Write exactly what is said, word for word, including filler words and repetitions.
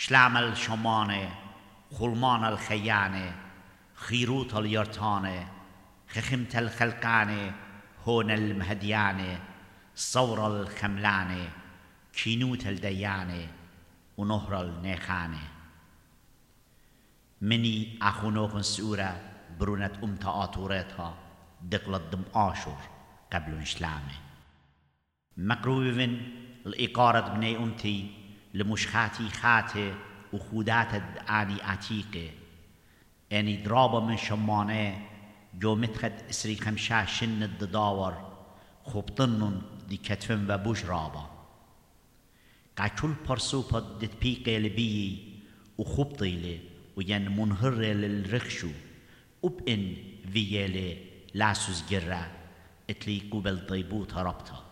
شلام الشمانه خلمان الخيانه خيروت اليرتانه خخمت الخلقانه هون المهديانه صور الخملانه كينوت الديانه ونهر النيخانه مني أخونوكن سورة برونت أمتا آتورتها دقلت دم آشور قبل شلامه مقروبين الإقارة بني أمتي لمشخاتي خاته وخودات آني عتيقه يعني درابة من شمانه جو متخد اسري خمشا شن الدداور خوبطنن دي كتفن و بجرابا قاچول پرسوپا دت بيقه لبيي وخوبطيله وين منهر للرخشو وبإن فيالي لاسوس جرة اتلي قبل طيبوت ربطه